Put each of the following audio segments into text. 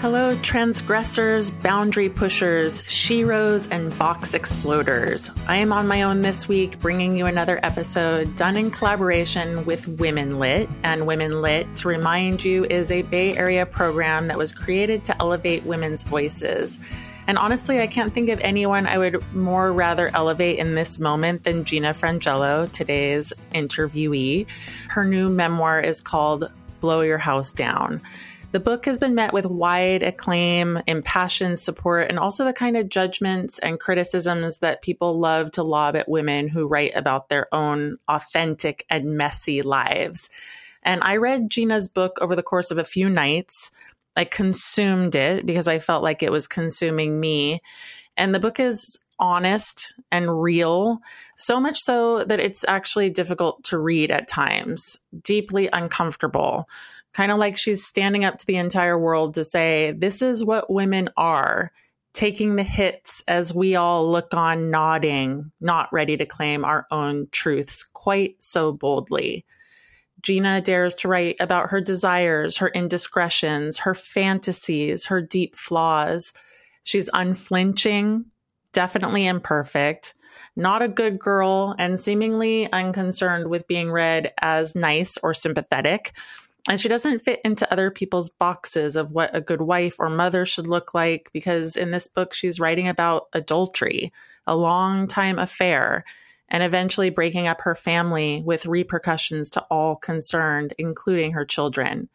Hello, transgressors, boundary pushers, sheroes, and box exploders. I am on my own this week, bringing you another episode done in collaboration with Women Lit. And Women Lit, to remind you, is a Bay Area program that was created to elevate women's voices. And honestly, I can't think of anyone I would more rather elevate in this moment than Gina Frangello, today's interviewee. Her new memoir is called Blow Your House Down. The book has been met with wide acclaim, impassioned support, and also the kind of judgments and criticisms that people love to lob at women who write about their own authentic and messy lives. And I read Gina's book over the course of a few nights. I consumed it because I felt like it was consuming me. And the book is honest and real, so much so that it's actually difficult to read at times, deeply uncomfortable. Kind of like she's standing up to the entire world to say, this is what women are, taking the hits as we all look on nodding, not ready to claim our own truths quite so boldly. Gina dares to write about her desires, her indiscretions, her fantasies, her deep flaws. She's unflinching, definitely imperfect, not a good girl, and seemingly unconcerned with being read as nice or sympathetic. And she doesn't fit into other people's boxes of what a good wife or mother should look like, because in this book, she's writing about adultery, a long-time affair, and eventually breaking up her family with repercussions to all concerned, including her children.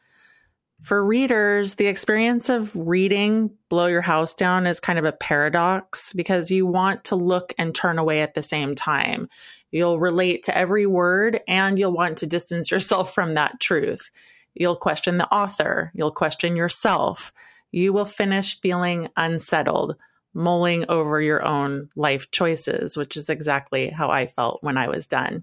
For readers, the experience of reading Blow Your House Down is kind of a paradox because you want to look and turn away at the same time. You'll relate to every word and you'll want to distance yourself from that truth. You'll question the author. You'll question yourself. You will finish feeling unsettled, mulling over your own life choices, which is exactly how I felt when I was done.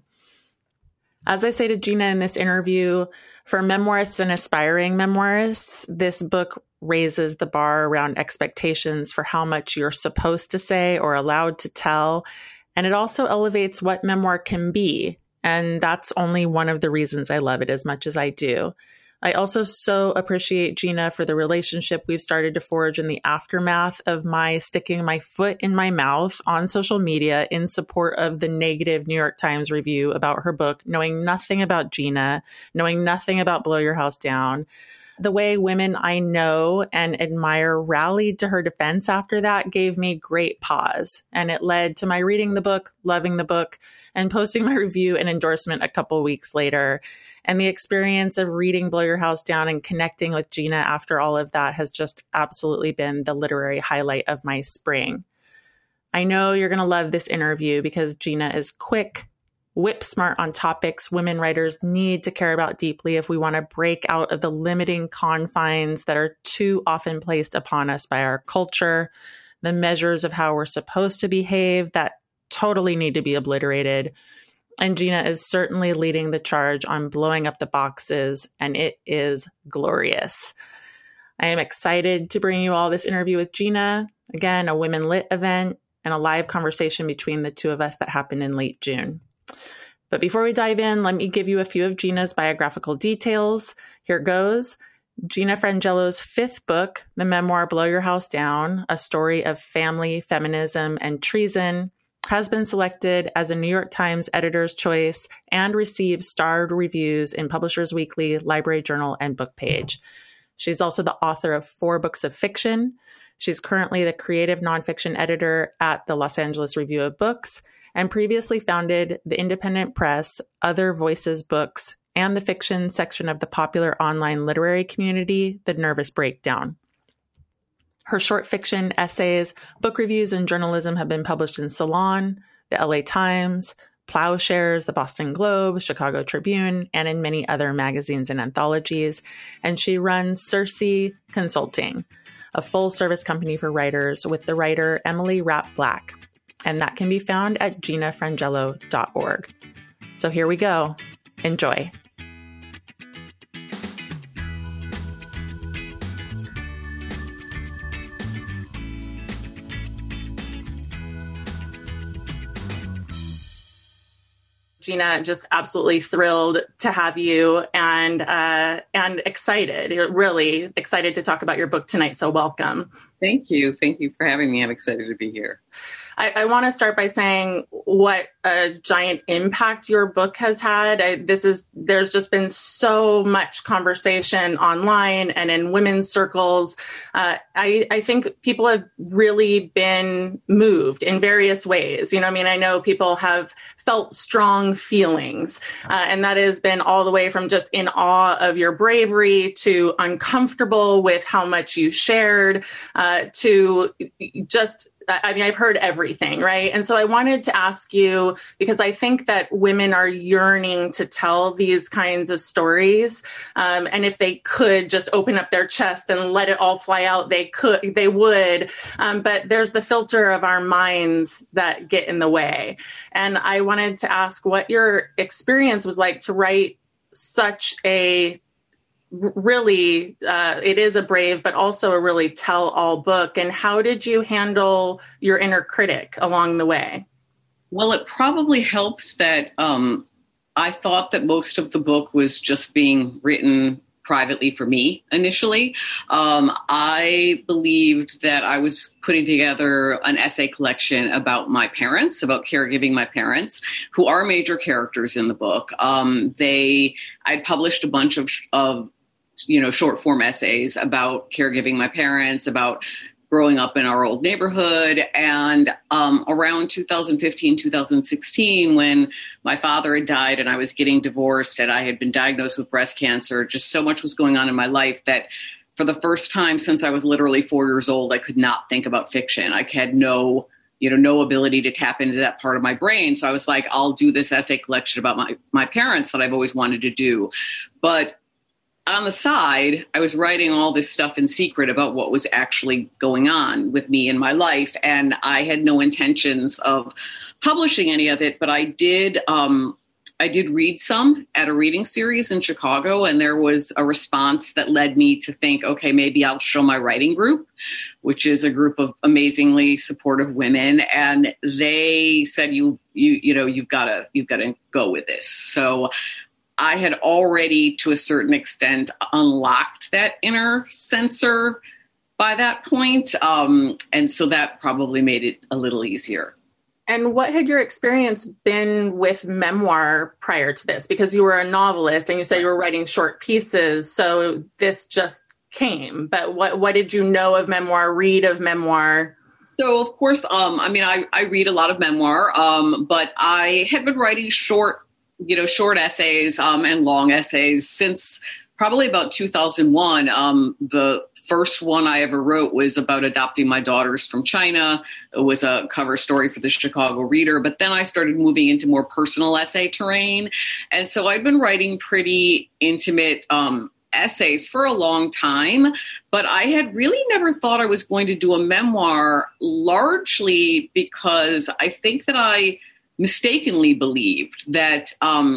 As I say to Gina in this interview, for memoirists and aspiring memoirists, this book raises the bar around expectations for how much you're supposed to say or allowed to tell. And it also elevates what memoir can be. And that's only one of the reasons I love it as much as I do. I also so appreciate Gina for the relationship we've started to forge in the aftermath of my sticking my foot in my mouth on social media in support of the negative New York Times review about her book, knowing nothing about Gina, knowing nothing about Blow Your House Down. The way women I know and admire rallied to her defense after that gave me great pause. And it led to my reading the book, loving the book, and posting my review and endorsement a couple weeks later. And the experience of reading Blow Your House Down and connecting with Gina after all of that has just absolutely been the literary highlight of my spring. I know you're going to love this interview because Gina is quick, whip smart on topics women writers need to care about deeply if we want to break out of the limiting confines that are too often placed upon us by our culture, the measures of how we're supposed to behave that totally need to be obliterated. And Gina is certainly leading the charge on blowing up the boxes, and it is glorious. I am excited to bring you all this interview with Gina, again, a Women Lit event and a live conversation between the two of us that happened in late June. But before we dive in, let me give you a few of Gina's biographical details. Here goes. Gina Frangello's fifth book, the memoir Blow Your House Down, a story of family, feminism, and treason, has been selected as a New York Times Editor's Choice and receives starred reviews in Publishers Weekly, Library Journal, and Book Page. She's also the author of 4 books of fiction. She's currently the creative nonfiction editor at the Los Angeles Review of Books and previously founded the independent press, Other Voices Books, and the fiction section of the popular online literary community, The Nervous Breakdown. Her short fiction, essays, book reviews, and journalism have been published in Salon, the LA Times, Plowshares, the Boston Globe, Chicago Tribune, and in many other magazines and anthologies. And she runs Circe Consulting, a full-service company for writers with the writer Emily Rapp Black. And that can be found at ginafrangello.org. So here we go. Enjoy. Gina, just absolutely thrilled to have you and excited, really excited to talk about your book tonight. So welcome. Thank you. Thank you for having me. I'm excited to be here. I want to start by saying what a giant impact your book has had. There's just been so much conversation online and in women's circles. I think people have really been moved in various ways. I know people have felt strong feelings, and that has been all the way from just in awe of your bravery to uncomfortable with how much you shared, to just I've heard everything, right? And so I wanted to ask you, because I think that women are yearning to tell these kinds of stories. And if they could just open up their chest and let it all fly out, they would. But there's the filter of our minds that get in the way. And I wanted to ask what your experience was like to write such a really, it is a brave, but also a really tell-all book. And how did you handle your inner critic along the way? Well, it probably helped that I thought that most of the book was just being written privately for me initially. I believed that I was putting together an essay collection about my parents, about caregiving my parents, who are major characters in the book. I'd published a bunch of short form essays about caregiving my parents, about growing up in our old neighborhood. And around 2015, 2016, when my father had died and I was getting divorced and I had been diagnosed with breast cancer, just so much was going on in my life that for the first time since I was literally 4 years old, I could not think about fiction. I had no ability to tap into that part of my brain. So I was like, I'll do this essay collection about my parents that I've always wanted to do. But on the side, I was writing all this stuff in secret about what was actually going on with me in my life. And I had no intentions of publishing any of it, but I did read some at a reading series in Chicago. And there was a response that led me to think, okay, maybe I'll show my writing group, which is a group of amazingly supportive women. And they said, you've got to go with this. So I had already, to a certain extent, unlocked that inner censor by that point. And so that probably made it a little easier. And what had your experience been with memoir prior to this? Because you were a novelist and you said you were writing short pieces. So this just came. But what did you know of memoir, read of memoir? So, of course, I read a lot of memoir, but I had been writing short essays and long essays since probably about 2001. The first one I ever wrote was about adopting my daughters from China. It was a cover story for the Chicago Reader. But then I started moving into more personal essay terrain. And so I'd been writing pretty intimate essays for a long time, but I had really never thought I was going to do a memoir, largely because I think that I mistakenly believed that,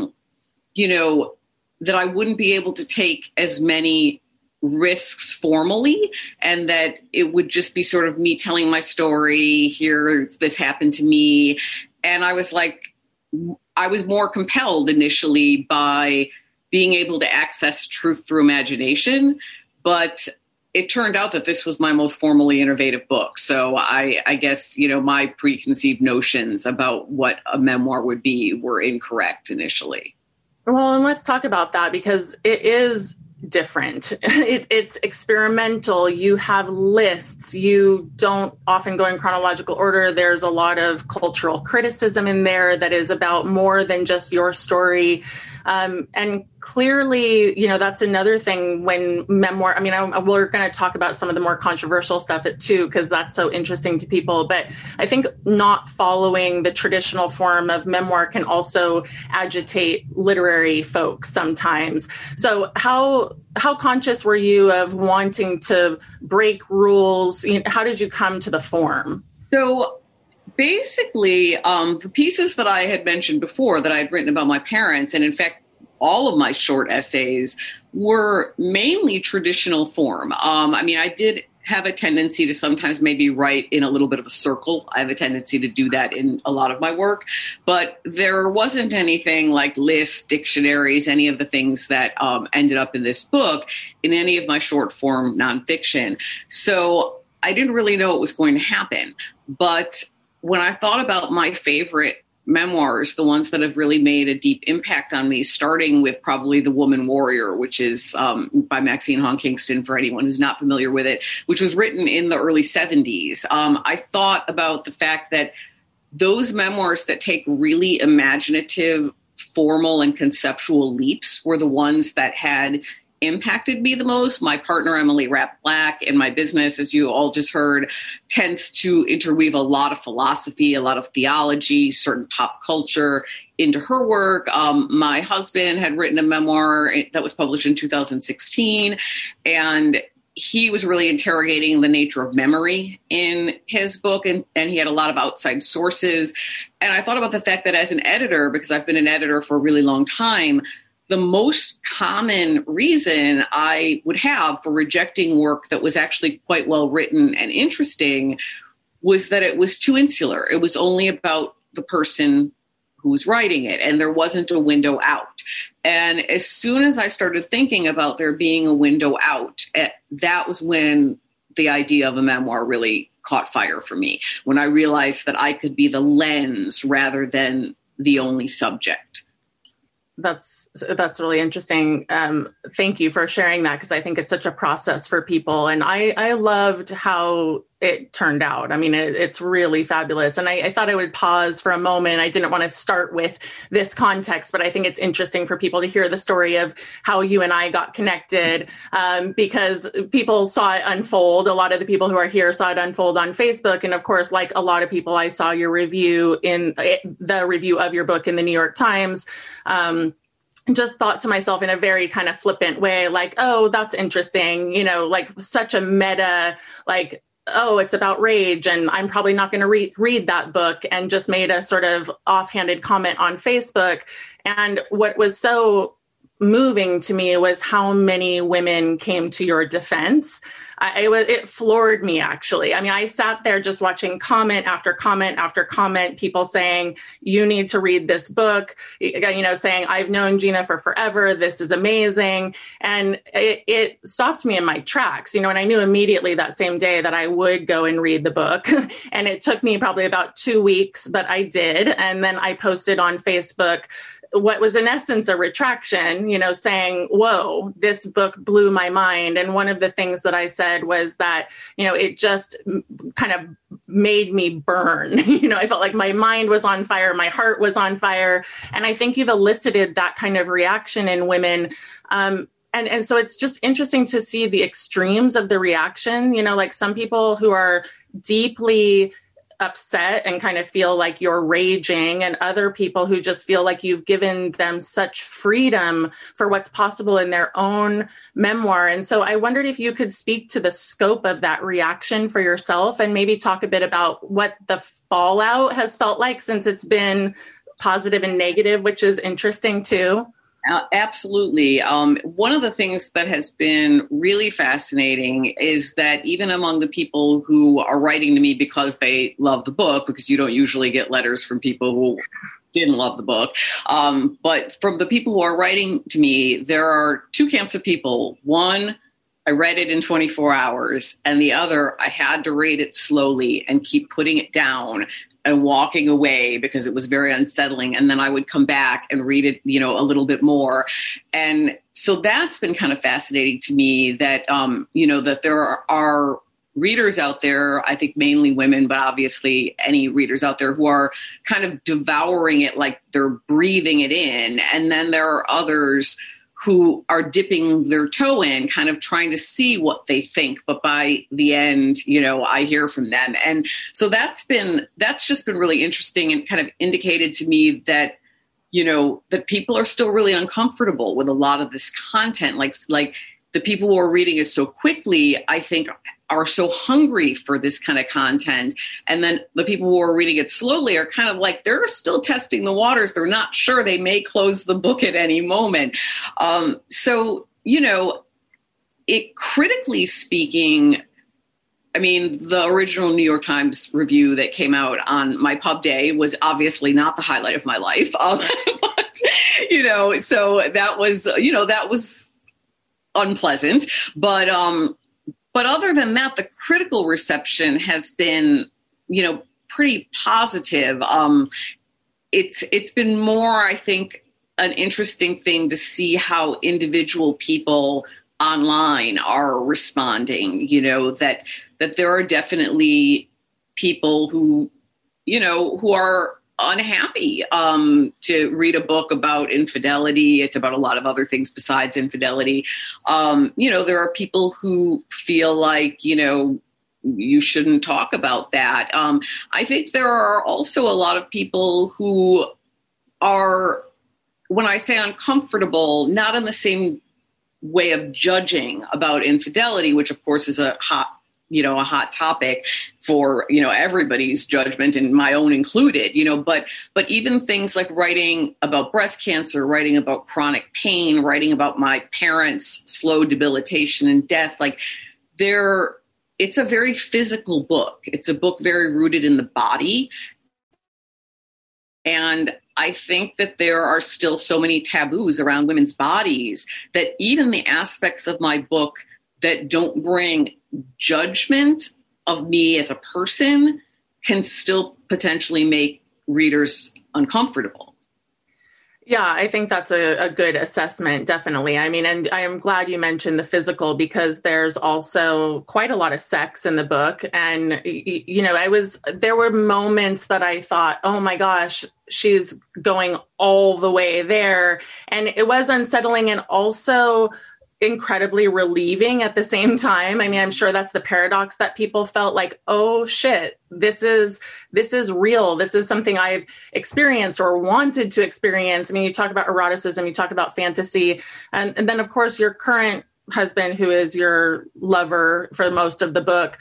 that I wouldn't be able to take as many risks formally, and that it would just be sort of me telling my story. Here, this happened to me. And I was more compelled initially by being able to access truth through imagination. But it turned out that this was my most formally innovative book. So I guess, my preconceived notions about what a memoir would be were incorrect initially. Well, and let's talk about that, because it is different. It's experimental. You have lists. You don't often go in chronological order. There's a lot of cultural criticism in there that is about more than just your story. And clearly, that's another thing when memoir, we're going to talk about some of the more controversial stuff too, because that's so interesting to people. But I think not following the traditional form of memoir can also agitate literary folks sometimes. So how conscious were you of wanting to break rules? How did you come to the form? So basically, the pieces that I had mentioned before that I had written about my parents, and in fact, all of my short essays were mainly traditional form. I did have a tendency to sometimes maybe write in a little bit of a circle. I have a tendency to do that in a lot of my work, but there wasn't anything like lists, dictionaries, any of the things that ended up in this book in any of my short form nonfiction. So I didn't really know what was going to happen. But when I thought about my favorite memoirs, the ones that have really made a deep impact on me, starting with probably The Woman Warrior, which is by Maxine Hong Kingston, for anyone who's not familiar with it, which was written in the early 70s. I thought about the fact that those memoirs that take really imaginative, formal, and conceptual leaps were the ones that had impacted me the most. My partner, Emily Rapp Black, in my business, as you all just heard, tends to interweave a lot of philosophy, a lot of theology, certain pop culture into her work. My husband had written a memoir that was published in 2016, and he was really interrogating the nature of memory in his book, and he had a lot of outside sources. And I thought about the fact that as an editor, because I've been an editor for a really long time, the most common reason I would have for rejecting work that was actually quite well written and interesting was that it was too insular. It was only about the person who was writing it, and there wasn't a window out. And as soon as I started thinking about there being a window out, that was when the idea of a memoir really caught fire for me, when I realized that I could be the lens rather than the only subject. That's really interesting. Thank you for sharing that, because I think it's such a process for people. And I loved how it turned out. I mean, it's really fabulous. And I thought I would pause for a moment. I didn't want to start with this context, but I think it's interesting for people to hear the story of how you and I got connected, because people saw it unfold. A lot of the people who are here saw it unfold on Facebook. And of course, like a lot of people, I saw your review in the review of your book in the New York Times. Just thought to myself in a very kind of flippant way, like, oh, that's interesting, like such a meta, like, oh, it's about rage and I'm probably not going to read that book, and just made a sort of offhanded comment on Facebook. And what was so moving to me was how many women came to your defense. It floored me, actually. I mean, I sat there just watching comment after comment after comment, people saying, you need to read this book, saying, I've known Gina for forever. This is amazing. And it stopped me in my tracks, and I knew immediately that same day that I would go and read the book. And it took me probably about 2 weeks, but I did. And then I posted on Facebook what was in essence a retraction, saying, whoa, this book blew my mind. And one of the things that I said was that, it just kind of made me burn. I felt like my mind was on fire. My heart was on fire. And I think you've elicited that kind of reaction in women. And so it's just interesting to see the extremes of the reaction, like some people who are deeply upset and kind of feel like you're raging, and other people who just feel like you've given them such freedom for what's possible in their own memoir. And so I wondered if you could speak to the scope of that reaction for yourself, and maybe talk a bit about what the fallout has felt like, since it's been positive and negative, which is interesting too. Absolutely. One of the things that has been really fascinating is that even among the people who are writing to me because they love the book, because you don't usually get letters from people who didn't love the book, but from the people who are writing to me, there are two camps of people. One, I read it in 24 hours, and the other, I had to read it slowly and keep putting it down and walking away because it was very unsettling. And then I would come back and read it, a little bit more. And so that's been kind of fascinating to me that, that there are readers out there, I think mainly women, but obviously any readers out there who are kind of devouring it like they're breathing it in. And then there are others who are dipping their toe in, kind of trying to see what they think. But by the end, I hear from them. And so that's just been really interesting, and kind of indicated to me that, that people are still really uncomfortable with a lot of this content. Like the people who are reading it so quickly, I think, are so hungry for this kind of content. And then the people who are reading it slowly are kind of like, they're still testing the waters. They're not sure. They may close the book at any moment. So, it critically speaking, I mean, the original New York Times review that came out on my pub day was obviously not the highlight of my life. But, so that was unpleasant. But other than that, the critical reception has been, pretty positive. It's been more, I think, an interesting thing to see how individual people online are responding, that there are definitely people who are unhappy to read a book about infidelity. It's about a lot of other things besides infidelity. There are people who feel like, you shouldn't talk about that. I think there are also a lot of people who are, when I say uncomfortable, not in the same way of judging about infidelity, which of course is a hot topic for, everybody's judgment and my own included, but even things like writing about breast cancer, writing about chronic pain, writing about my parents' slow debilitation and death, it's a very physical book. It's a book very rooted in the body. And I think that there are still so many taboos around women's bodies that even the aspects of my book that don't bring judgment of me as a person can still potentially make readers uncomfortable. Yeah, I think that's a good assessment, definitely. I mean, and I am glad you mentioned the physical because there's also quite a lot of sex in the book. And, there were moments that I thought, oh my gosh, she's going all the way there. And it was unsettling and also incredibly relieving at the same time. I mean, I'm sure that's the paradox that people felt like, oh shit, this is real. This is something I've experienced or wanted to experience. I mean, you talk about eroticism, you talk about fantasy, and then of course your current husband, who is your lover for most of the book,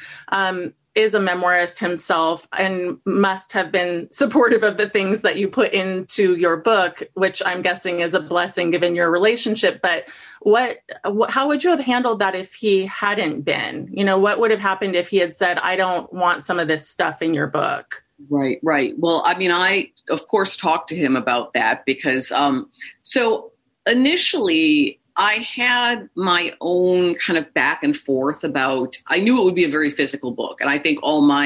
is a memoirist himself and must have been supportive of the things that you put into your book, which I'm guessing is a blessing given your relationship. But how would you have handled that if he hadn't been? What would have happened if he had said, I don't want some of this stuff in your book? Right. Well, I mean, I, of course, talked to him about that because so initially I had my own kind of back and forth about, I knew it would be a very physical book. And I think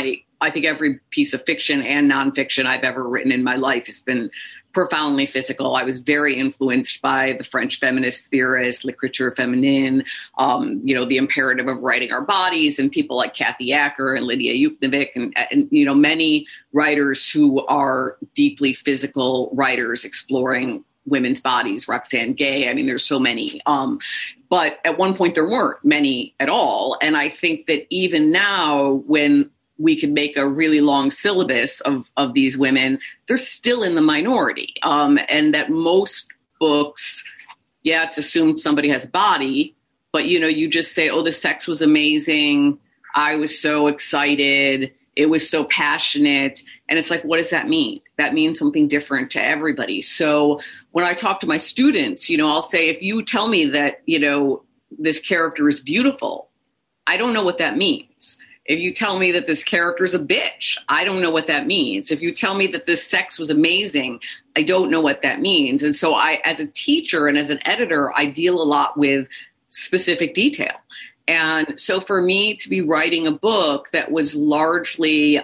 every piece of fiction and nonfiction I've ever written in my life has been profoundly physical. I was very influenced by the French feminist theorist, L'écriture féminine, the imperative of writing our bodies, and people like Kathy Acker and Lydia Yuknavik and many writers who are deeply physical writers exploring women's bodies, Roxane Gay. I mean, there's so many. But at one point there weren't many at all. And I think that even now, when we can make a really long syllabus of these women, they're still in the minority. And that most books, it's assumed somebody has a body, but you just say, oh, the sex was amazing. I was so excited. It was so passionate. And it's like, what does that mean? That means something different to everybody. So when I talk to my students, I'll say, if you tell me that, this character is beautiful, I don't know what that means. If you tell me that this character is a bitch, I don't know what that means. If you tell me that this sex was amazing, I don't know what that means. And so I, as a teacher and as an editor, I deal a lot with specific detail. And so for me to be writing a book that was largely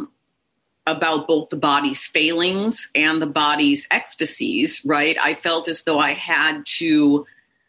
about both the body's failings and the body's ecstasies, right? I felt as though I had to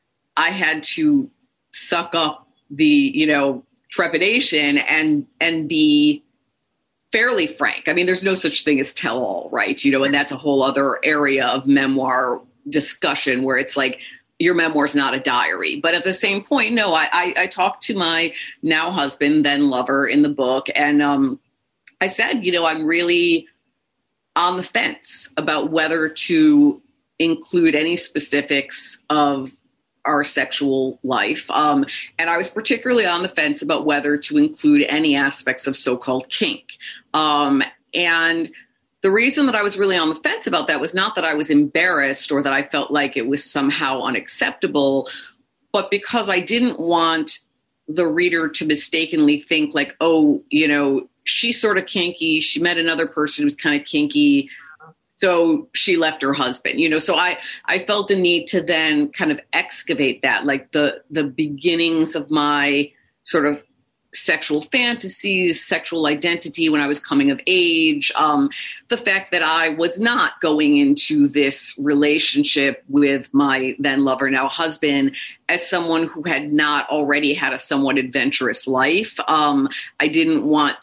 suck up the, trepidation and be fairly frank. I mean, there's no such thing as tell all, right? And that's a whole other area of memoir discussion where it's like, your memoir is not a diary. But at the same point, no, I talked to my now husband, then lover in the book. And I said, I'm really on the fence about whether to include any specifics of our sexual life. And I was particularly on the fence about whether to include any aspects of so-called kink. And the reason that I was really on the fence about that was not that I was embarrassed or that I felt like it was somehow unacceptable, but because I didn't want the reader to mistakenly think like, oh, you know, she's sort of kinky. She met another person who's kind of kinky. So she left her husband, you know, so I felt a need to then kind of excavate that, like the beginnings of my sort of sexual fantasies, sexual identity when I was coming of age, the fact that I was not going into this relationship with my then lover, now husband, as someone who had not already had a somewhat adventurous life. I didn't want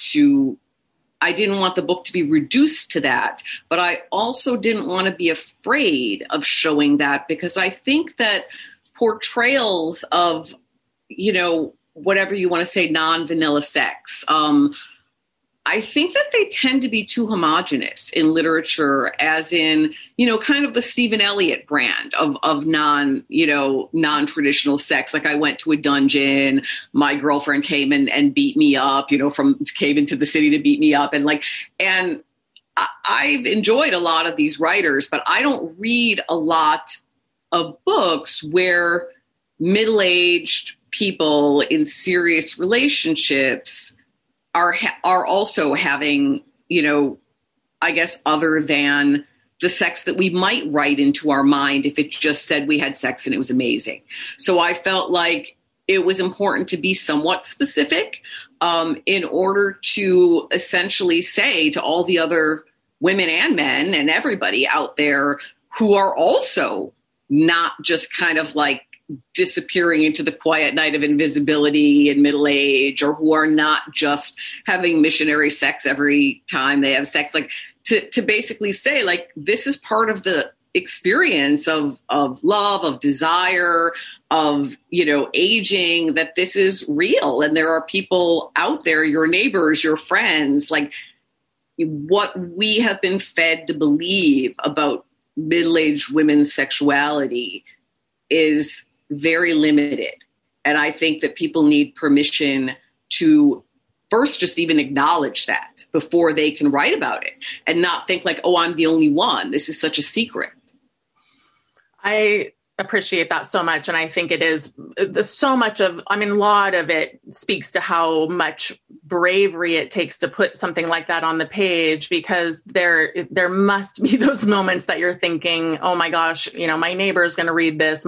the book to be reduced to that, but I also didn't want to be afraid of showing that, because I think that portrayals of, you know, whatever you want to say, non-vanilla sex, I think that they tend to be too homogenous in literature, as in, you know, kind of the Stephen Eliot brand of non-traditional sex. Like, I went to a dungeon, my girlfriend came and beat me up, you know, came into the city to beat me up. And I've enjoyed a lot of these writers, but I don't read a lot of books where middle-aged people in serious relationships are also having, you know, I guess, other than the sex that we might write into our mind if it just said we had sex and it was amazing. So I felt like it was important to be somewhat specific in order to essentially say to all the other women and men and everybody out there who are also not just kind of like disappearing into the quiet night of invisibility in middle age, or who are not just having missionary sex every time they have sex, like to basically say, like, this is part of the experience of love, of desire, of, you know, aging, that this is real. And there are people out there, your neighbors, your friends, like, what we have been fed to believe about middle-aged women's sexuality is very limited. And I think that people need permission to first just even acknowledge that before they can write about it, and not think like, oh, I'm the only one. This is such a secret. I appreciate that so much. And I think it is so much of, I mean, a lot of it speaks to how much bravery it takes to put something like that on the page, because there must be those moments that you're thinking, oh my gosh, you know, my neighbor is going to read this,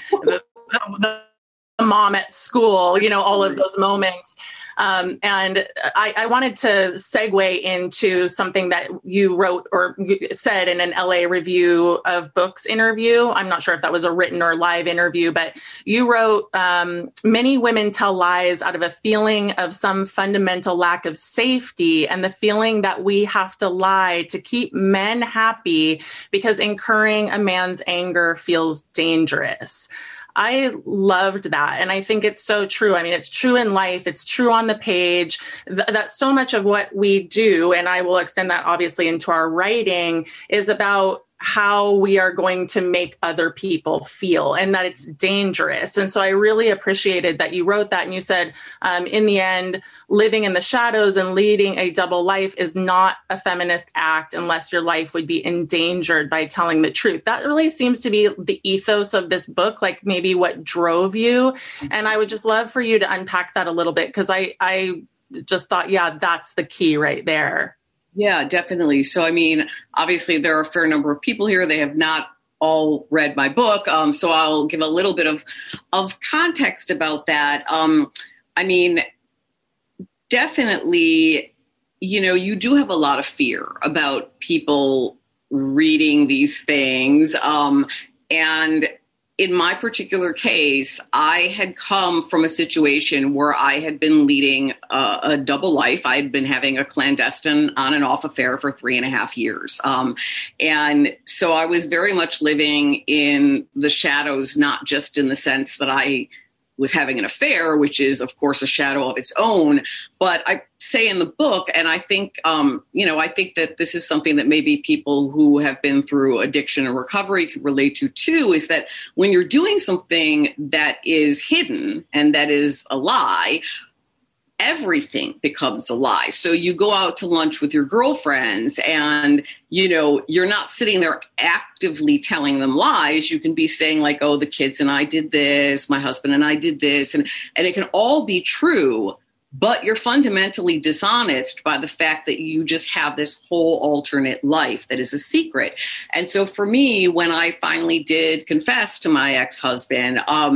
the mom at school, you know, all of those moments. And I wanted to segue into something that you wrote or said in an LA Review of Books interview. I'm not sure if that was a written or live interview, but you wrote, many women tell lies out of a feeling of some fundamental lack of safety, and the feeling that we have to lie to keep men happy because incurring a man's anger feels dangerous. I loved that. And I think it's so true. I mean, it's true in life. It's true on the page. That's so much of what we do. And I will extend that obviously into our writing, is about how we are going to make other people feel, and that it's dangerous. And so I really appreciated that you wrote that, and you said, in the end, living in the shadows and leading a double life is not a feminist act unless your life would be endangered by telling the truth. That really seems to be the ethos of this book, like maybe what drove you. And I would just love for you to unpack that a little bit, because I just thought, yeah, that's the key right there. Yeah, definitely. So, I mean, obviously there are a fair number of people here. They have not all read my book. So I'll give a little bit of context about that. I mean, definitely, you know, you do have a lot of fear about people reading these things. And in my particular case, I had come from a situation where I had been leading a double life. I had been having a clandestine on and off affair for 3.5 years. And so I was very much living in the shadows, not just in the sense that I was having an affair, which is, of course, a shadow of its own. But I say in the book, and I think, I think that this is something that maybe people who have been through addiction and recovery could relate to too, is that when you're doing something that is hidden and that is a lie, everything becomes a lie. So you go out to lunch with your girlfriends and, you know, you're not sitting there actively telling them lies. You can be saying like, oh, the kids and I did this, my husband and I did this. And it can all be true, but you're fundamentally dishonest by the fact that you just have this whole alternate life that is a secret. And so for me, when I finally did confess to my ex-husband,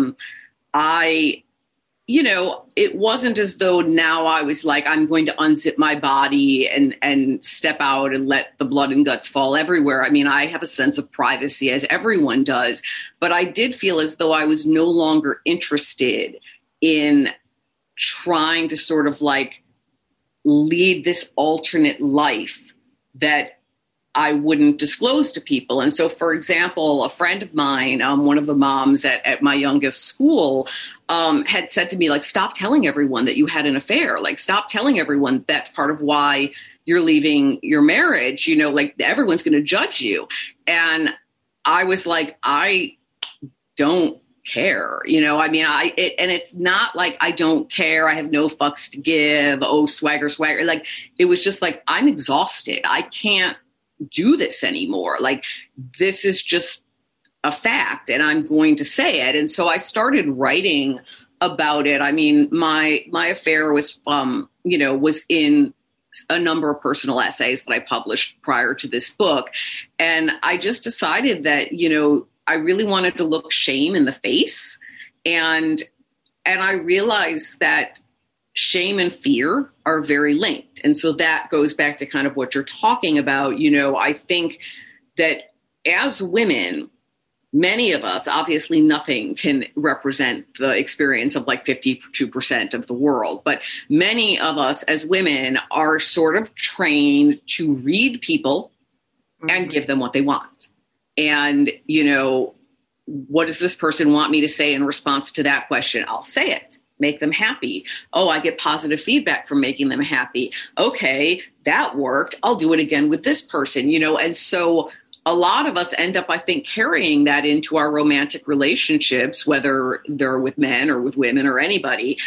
you know, it wasn't as though now I was like, I'm going to unzip my body and step out and let the blood and guts fall everywhere. I mean, I have a sense of privacy, as everyone does, but I did feel as though I was no longer interested in trying to sort of like lead this alternate life that I wouldn't disclose to people. And so, for example, a friend of mine, one of the moms at my youngest school, had said to me, like, stop telling everyone that you had an affair. Like, stop telling everyone that's part of why you're leaving your marriage. You know, like, everyone's going to judge you. And I was like, I don't care. You know, I mean, and it's not like I don't care. I have no fucks to give. Oh, swagger. Like, it was just like, I'm exhausted. I can't do this anymore. Like, this is just a fact and I'm going to say it. And so I started writing about it. I mean, my affair was, was in a number of personal essays that I published prior to this book. And I just decided that, you know, I really wanted to look shame in the face. And I realized that shame and fear are very linked. And so that goes back to kind of what you're talking about. You know, I think that as women, many of us, obviously nothing can represent the experience of like 52% of the world, but many of us as women are sort of trained to read people and give them what they want. And, you know, what does this person want me to say in response to that question? I'll say it. Make them happy. Oh, I get positive feedback from making them happy. Okay, that worked. I'll do it again with this person, you know? And so a lot of us end up, I think, carrying that into our romantic relationships, whether they're with men or with women or anybody.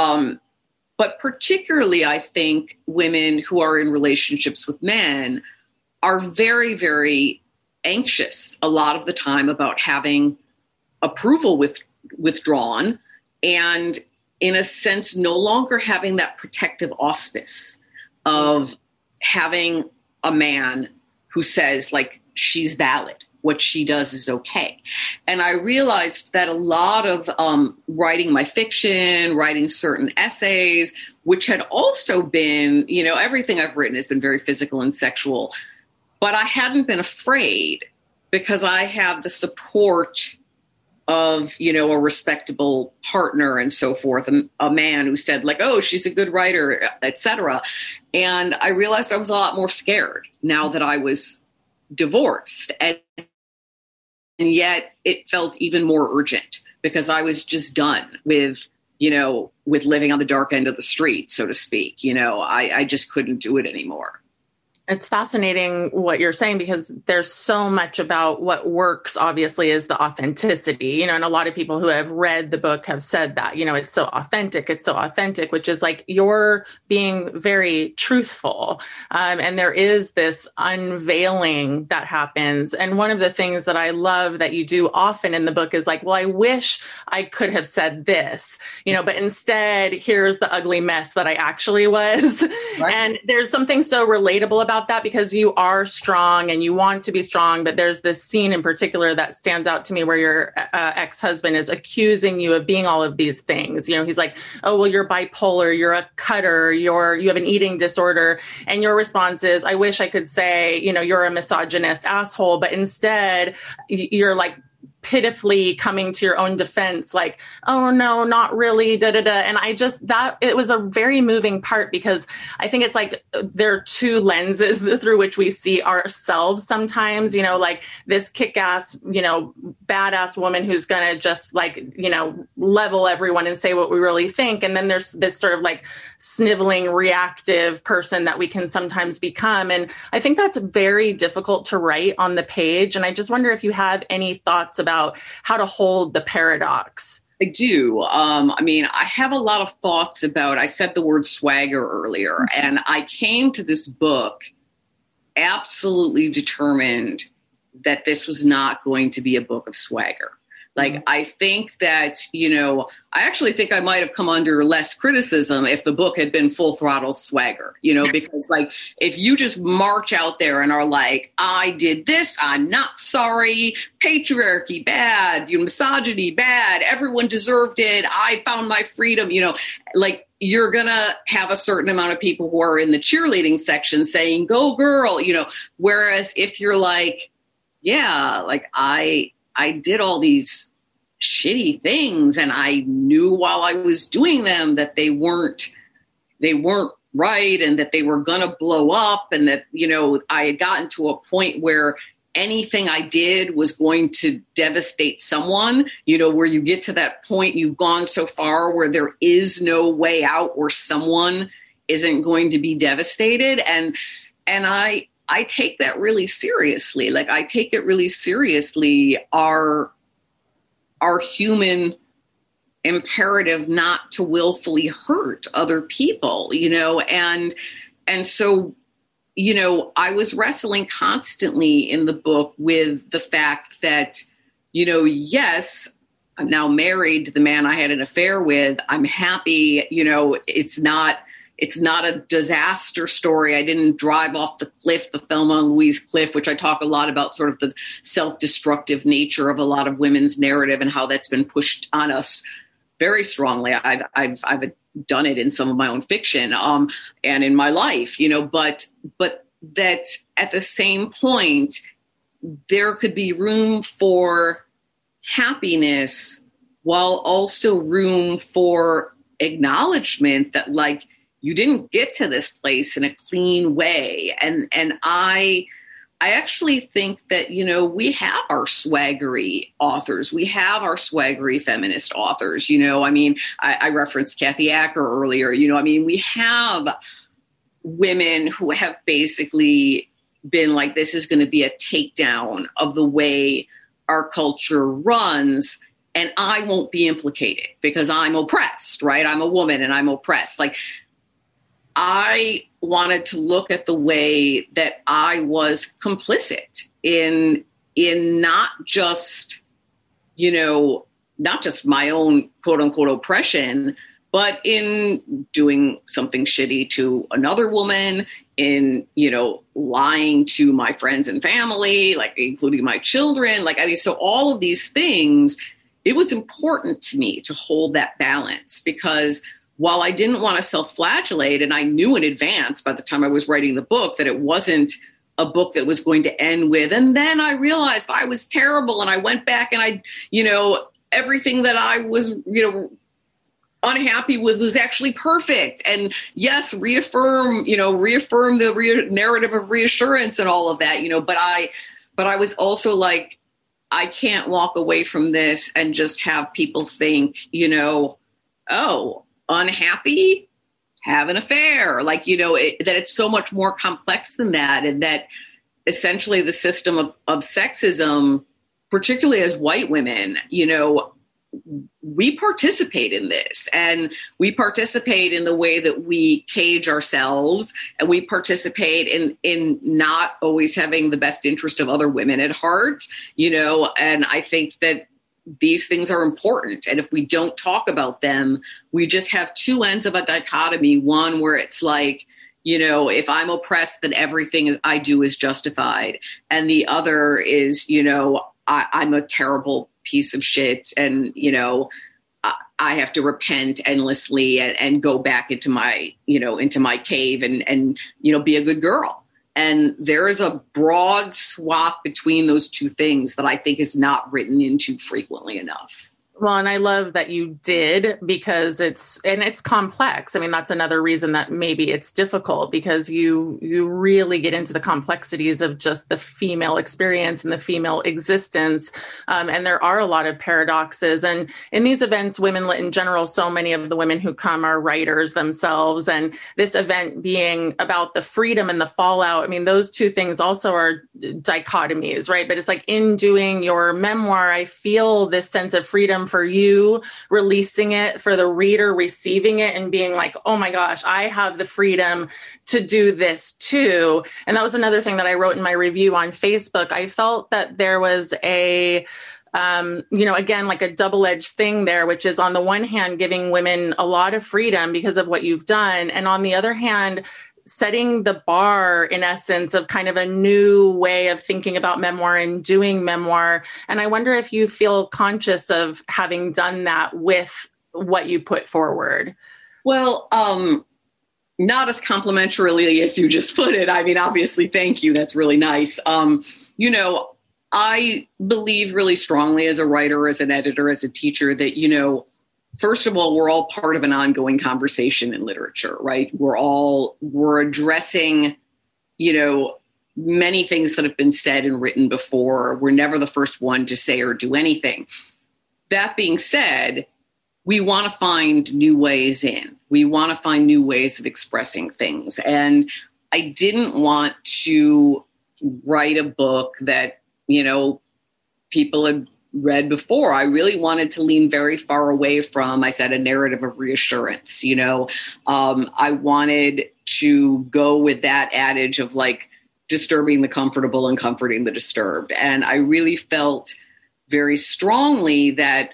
But particularly, I think women who are in relationships with men are very, very anxious a lot of the time about having approval withdrawn and, in a sense, no longer having that protective auspice of having a man who says, like, she's valid. What she does is okay. And I realized that a lot of writing my fiction, writing certain essays, which had also been, you know, everything I've written has been very physical and sexual, but I hadn't been afraid because I had the support of, you know, a respectable partner and so forth, a man who said like, oh, she's a good writer, etc. And I realized I was a lot more scared now that I was divorced. And yet it felt even more urgent because I was just done with, you know, with living on the dark end of the street, so to speak. You know, I just couldn't do it anymore. It's fascinating what you're saying because there's so much about what works, obviously, is the authenticity, you know, and a lot of people who have read the book have said that, you know, it's so authentic, which is like you're being very truthful. And there is this unveiling that happens. And one of the things that I love that you do often in the book is like, well, I wish I could have said this, you know, but instead, here's the ugly mess that I actually was. Right. And there's something so relatable about that because you are strong and you want to be strong. But there's this scene in particular that stands out to me where your ex-husband is accusing you of being all of these things. You know, he's like, oh, well, you're bipolar, you're a cutter, you have an eating disorder. And your response is, I wish I could say, you know, you're a misogynist asshole. But instead, you're like, pitifully coming to your own defense, like, oh no, not really, And it was a very moving part because I think it's like there are two lenses through which we see ourselves sometimes, you know, like this kick-ass, you know, badass woman who's going to just like, you know, level everyone and say what we really think. And then there's this sort of like sniveling, reactive person that we can sometimes become. And I think that's very difficult to write on the page. And I just wonder if you have any thoughts about how to hold the paradox I do. I mean, I have a lot of thoughts about, I said the word swagger earlier, and I came to this book absolutely determined that this was not going to be a book of swagger. Like, I think that, I actually think I might have come under less criticism if the book had been full throttle swagger, because like, if you just march out there and are like, I did this, I'm not sorry, patriarchy bad, misogyny bad, everyone deserved it, I found my freedom, like, you're going to have a certain amount of people who are in the cheerleading section saying, go girl, whereas if you're like, yeah, like I did all these shitty things and I knew while I was doing them that they weren't right and that they were going to blow up and that, I had gotten to a point where anything I did was going to devastate someone, where you get to that point, you've gone so far where there is no way out or someone isn't going to be devastated. And I take that really seriously. Like, I take it really seriously, our human imperative not to willfully hurt other people, and so, I was wrestling constantly in the book with the fact that, yes, I'm now married to the man I had an affair with. I'm happy, it's not a disaster story. I didn't drive off the cliff, the Thelma and Louise cliff, which I talk a lot about, sort of the self-destructive nature of a lot of women's narrative and how that's been pushed on us very strongly. I've done it in some of my own fiction, and in my life, but that at the same point, there could be room for happiness while also room for acknowledgement that, like, you didn't get to this place in a clean way. And I actually think that, we have our swaggery authors. We have our swaggery feminist authors. I referenced Kathy Acker earlier. We have women who have basically been like, this is going to be a takedown of the way our culture runs. And I won't be implicated because I'm oppressed, right? I'm a woman and I'm oppressed. Like, I wanted to look at the way that I was complicit in not just, not just my own quote unquote oppression, but in doing something shitty to another woman, in, lying to my friends and family, like including my children. So all of these things, it was important to me to hold that balance, because while I didn't want to self-flagellate, and I knew in advance by the time I was writing the book that it wasn't a book that was going to end with, and then I realized I was terrible and I went back and everything that I was, unhappy with was actually perfect. And yes, reaffirm the narrative of reassurance and all of that, but I was also like, I can't walk away from this and just have people think, oh, unhappy, have an affair, that it's so much more complex than that. And that essentially the system of sexism, particularly as white women, we participate in this, and we participate in the way that we cage ourselves, and we participate in not always having the best interest of other women at heart, and I think that these things are important. And if we don't talk about them, we just have two ends of a dichotomy. One where it's like, if I'm oppressed, then everything I do is justified. And the other is, I'm a terrible piece of shit. And, I have to repent endlessly and go back into my cave and be a good girl. And there is a broad swath between those two things that I think is not written into frequently enough. Well, and I love that you did, because it's complex. I mean, that's another reason that maybe it's difficult, because you really get into the complexities of just the female experience and the female existence. And there are a lot of paradoxes. And in these events, Women Lit in general, so many of the women who come are writers themselves. And this event being about the freedom and the fallout, I mean, those two things also are dichotomies, right? But it's like, in doing your memoir, I feel this sense of freedom for you releasing it, for the reader receiving it and being like, oh my gosh, I have the freedom to do this too. And that was another thing that I wrote in my review on Facebook. I felt that there was a again, like a double-edged thing there, which is on the one hand, giving women a lot of freedom because of what you've done. And on the other hand, setting the bar, in essence, of kind of a new way of thinking about memoir and doing memoir. And I wonder if you feel conscious of having done that with what you put forward. Well, not as complimentarily as you just put it. I mean, obviously, thank you. That's really nice. I believe really strongly as a writer, as an editor, as a teacher that, first of all, we're all part of an ongoing conversation in literature, right? We're addressing, many things that have been said and written before. We're never the first one to say or do anything. That being said, we want to find new ways in. We want to find new ways of expressing things. And I didn't want to write a book that, people had read before. I really wanted to lean very far away from, I said, a narrative of reassurance. I wanted to go with that adage of like disturbing the comfortable and comforting the disturbed. And I really felt very strongly that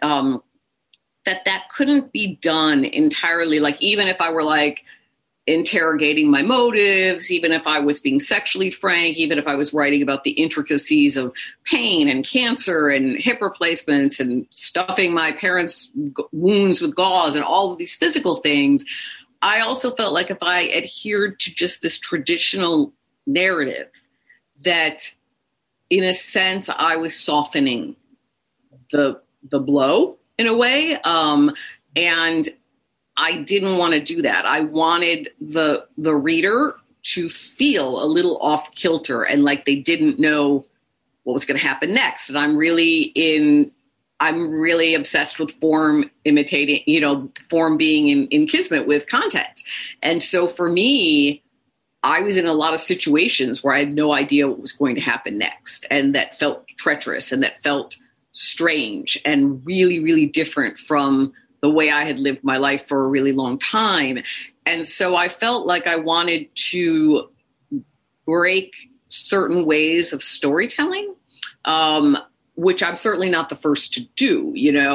that couldn't be done entirely. Like, even if I were like interrogating my motives, even if I was being sexually frank, even if I was writing about the intricacies of pain and cancer and hip replacements and stuffing my parents' wounds with gauze and all of these physical things, I also felt like if I adhered to just this traditional narrative, that in a sense I was softening the blow in a way. And I didn't want to do that. I wanted the reader to feel a little off kilter and like they didn't know what was going to happen next. And I'm really obsessed with form imitating, form being in kismet with content. And so for me, I was in a lot of situations where I had no idea what was going to happen next. And that felt treacherous and that felt strange and really, really different from the way I had lived my life for a really long time. And so I felt like I wanted to break certain ways of storytelling, which I'm certainly not the first to do,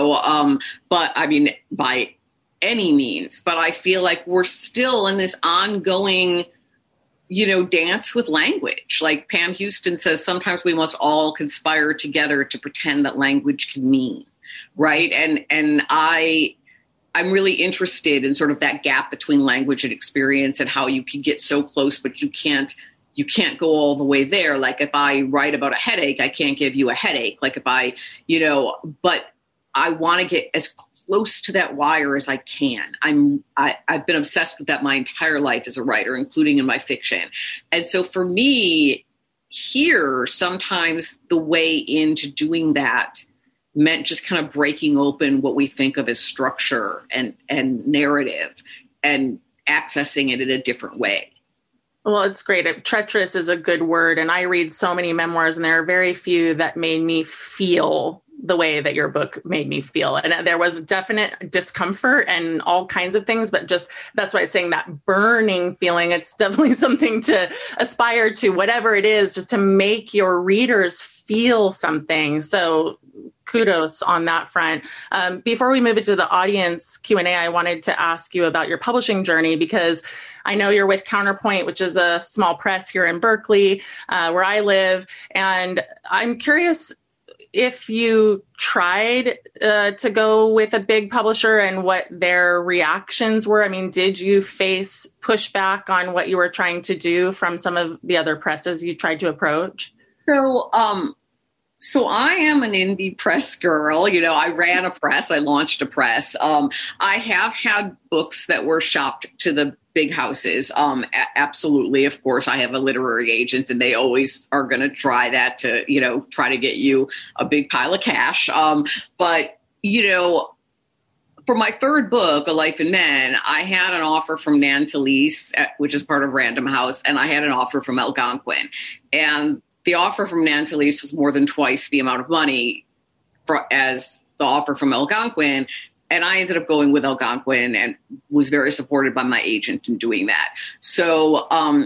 but I mean, by any means, but I feel like we're still in this ongoing, dance with language. Like Pam Houston says, sometimes we must all conspire together to pretend that language can mean, right? And I'm really interested in sort of that gap between language and experience and how you can get so close, but you can't go all the way there. Like if I write about a headache, I can't give you a headache. Like if but I want to get as close to that wire as I can. I've been obsessed with that my entire life as a writer, including in my fiction. And so for me here, sometimes the way into doing that meant just kind of breaking open what we think of as structure and narrative and accessing it in a different way. Well, it's great. Treacherous is a good word. And I read so many memoirs and there are very few that made me feel the way that your book made me feel. And there was definite discomfort and all kinds of things, but just that's why I'm saying that burning feeling, it's definitely something to aspire to, whatever it is, just to make your readers feel something. So kudos on that front. Before we move into the audience Q&A, I wanted to ask you about your publishing journey, because I know you're with Counterpoint, which is a small press here in Berkeley, where I live. And I'm curious if you tried to go with a big publisher and what their reactions were. I mean, did you face pushback on what you were trying to do from some of the other presses you tried to approach? So I am an indie press girl. I ran a press. I launched a press. I have had books that were shopped to the big houses. Absolutely. Of course, I have a literary agent and they always are going to try that to, try to get you a big pile of cash. But for my third book, A Life in Men, I had an offer from Nan Talese, which is part of Random House, and I had an offer from Algonquin. And the offer from Nan Talese was more than twice the amount of money as the offer from Algonquin. And I ended up going with Algonquin and was very supported by my agent in doing that. So,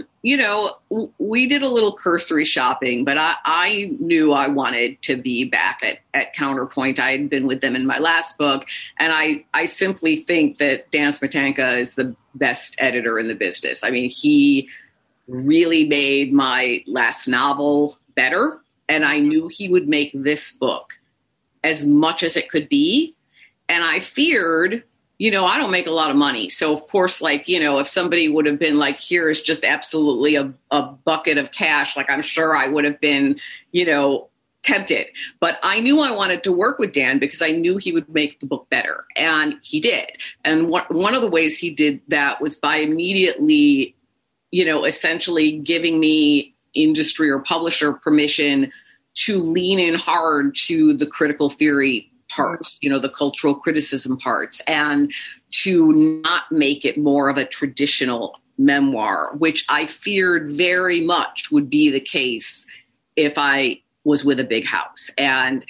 we did a little cursory shopping, but I knew I wanted to be back at Counterpoint. I had been with them in my last book. And I simply think that Dan Smetanka is the best editor in the business. I mean, he really made my last novel better. And I knew he would make this book as much as it could be. And I feared, I don't make a lot of money. So, of course, if somebody would have been like, here is just absolutely a bucket of cash, I'm sure I would have been, tempted. But I knew I wanted to work with Dan because I knew he would make the book better. And he did. And one of the ways he did that was by immediately, essentially giving me industry or publisher permission to lean in hard to the critical theory parts, the cultural criticism parts, and to not make it more of a traditional memoir, which I feared very much would be the case if I was with a big house. And,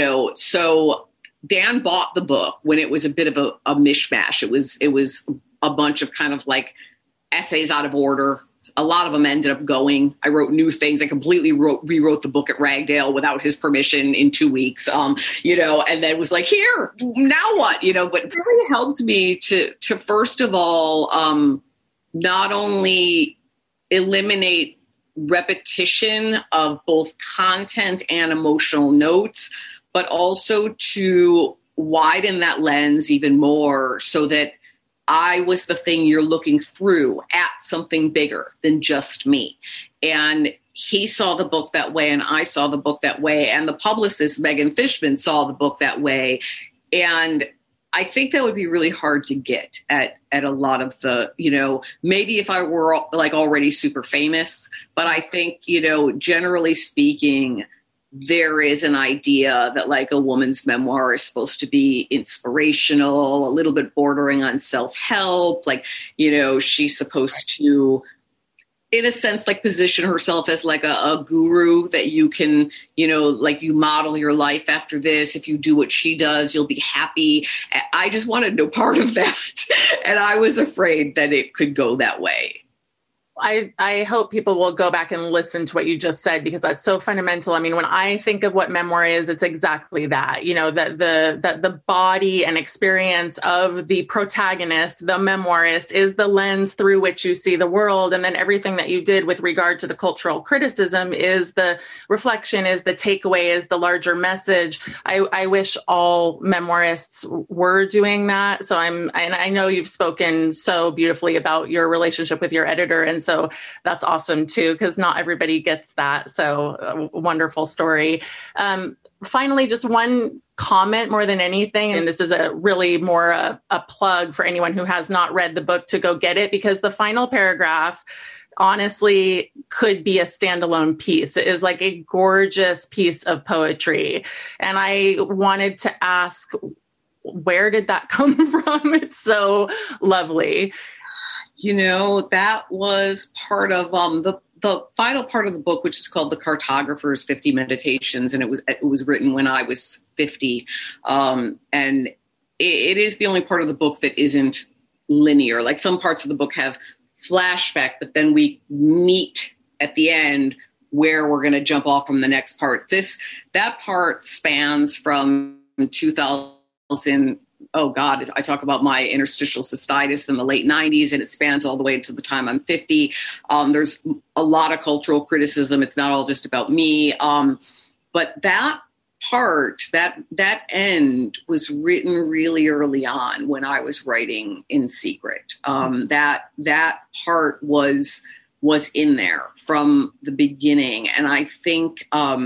so Dan bought the book when it was a bit of a mishmash. It was a bunch of kind of essays out of order. A lot of them ended up going. I wrote new things. I completely rewrote the book at Ragdale without his permission in 2 weeks, and then was like, here, now what? But it really helped me to first of all, not only eliminate repetition of both content and emotional notes, but also to widen that lens even more so that I was the thing you're looking through at something bigger than just me. And he saw the book that way, and I saw the book that way, and the publicist, Megan Fishman, saw the book that way. And I think that would be really hard to get at a lot of the, maybe if I were already super famous, but I think, generally speaking, there is an idea that a woman's memoir is supposed to be inspirational, a little bit bordering on self-help. She's supposed to, in a sense, position herself as a guru that you can, you model your life after this. If you do what she does, you'll be happy. I just wanted no part of that. And I was afraid that it could go that way. I hope people will go back and listen to what you just said, because that's so fundamental. I mean, when I think of what memoir is, it's exactly that, that the body and experience of the protagonist, the memoirist, is the lens through which you see the world. And then everything that you did with regard to the cultural criticism is the reflection, is the takeaway, is the larger message. I wish all memoirists were doing that. So I know you've spoken so beautifully about your relationship with your editor. And so that's awesome too, because not everybody gets that. So wonderful story. Finally, just one comment more than anything, and this is a really more a plug for anyone who has not read the book to go get it, because the final paragraph honestly could be a standalone piece. It is a gorgeous piece of poetry. And I wanted to ask, where did that come from? It's so lovely. That was part of the final part of the book, which is called The Cartographer's 50 Meditations. And it was written when I was 50. And it is the only part of the book that isn't linear. Some parts of the book have flashback, but then we meet at the end where we're going to jump off from the next part. That part spans from 2000. Oh God, I talk about my interstitial cystitis in the late 90s, and it spans all the way to the time I'm 50. There's a lot of cultural criticism. It's not all just about me. But that part, that end was written really early on when I was writing in secret. That part was in there from the beginning. And I think,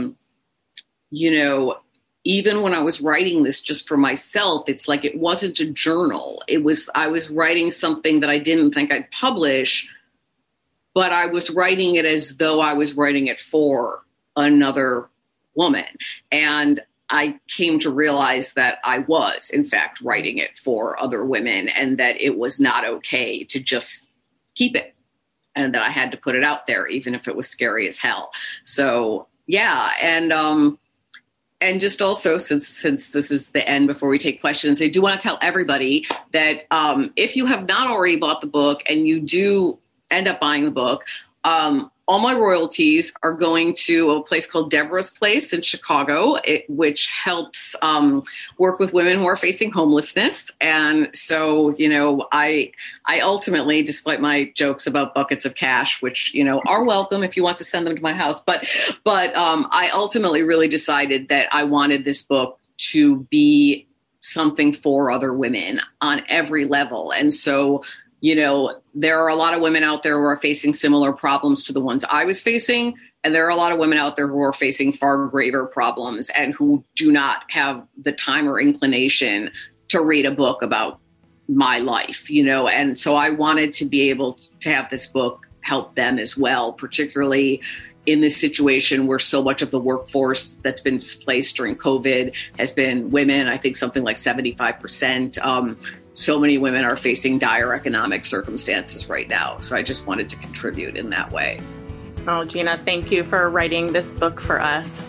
even when I was writing this just for myself, it's it wasn't a journal. I was writing something that I didn't think I'd publish, but I was writing it as though I was writing it for another woman. And I came to realize that I was, in fact, writing it for other women, and that it was not okay to just keep it, and that I had to put it out there, even if it was scary as hell. So, yeah. And just also, since this is the end before we take questions, I do want to tell everybody that if you have not already bought the book and you do end up buying the book, all my royalties are going to a place called Deborah's Place in Chicago, which helps work with women who are facing homelessness. And so, I ultimately, despite my jokes about buckets of cash, which, are welcome if you want to send them to my house, but I ultimately really decided that I wanted this book to be something for other women on every level. And so, there are a lot of women out there who are facing similar problems to the ones I was facing. And there are a lot of women out there who are facing far greater problems and who do not have the time or inclination to read a book about my life, And so I wanted to be able to have this book help them as well, particularly in this situation where so much of the workforce that's been displaced during COVID has been women. I think something like 75%. So many women are facing dire economic circumstances right now. So I just wanted to contribute in that way. Oh, Gina, thank you for writing this book for us.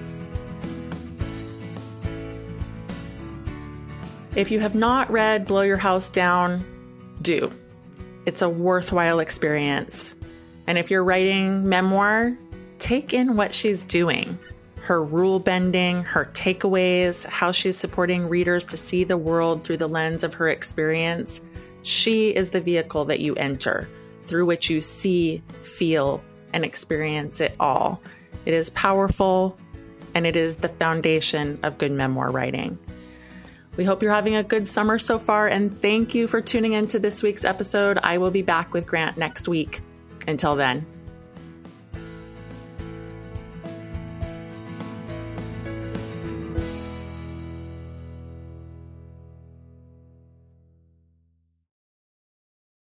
If you have not read Blow Your House Down, do. It's a worthwhile experience. And if you're writing memoir, take in what she's doing. Her rule bending, her takeaways, how she's supporting readers to see the world through the lens of her experience. She is the vehicle that you enter, through which you see, feel, and experience it all. It is powerful, and it is the foundation of good memoir writing. We hope you're having a good summer so far, and thank you for tuning into this week's episode. I will be back with Grant next week. Until then.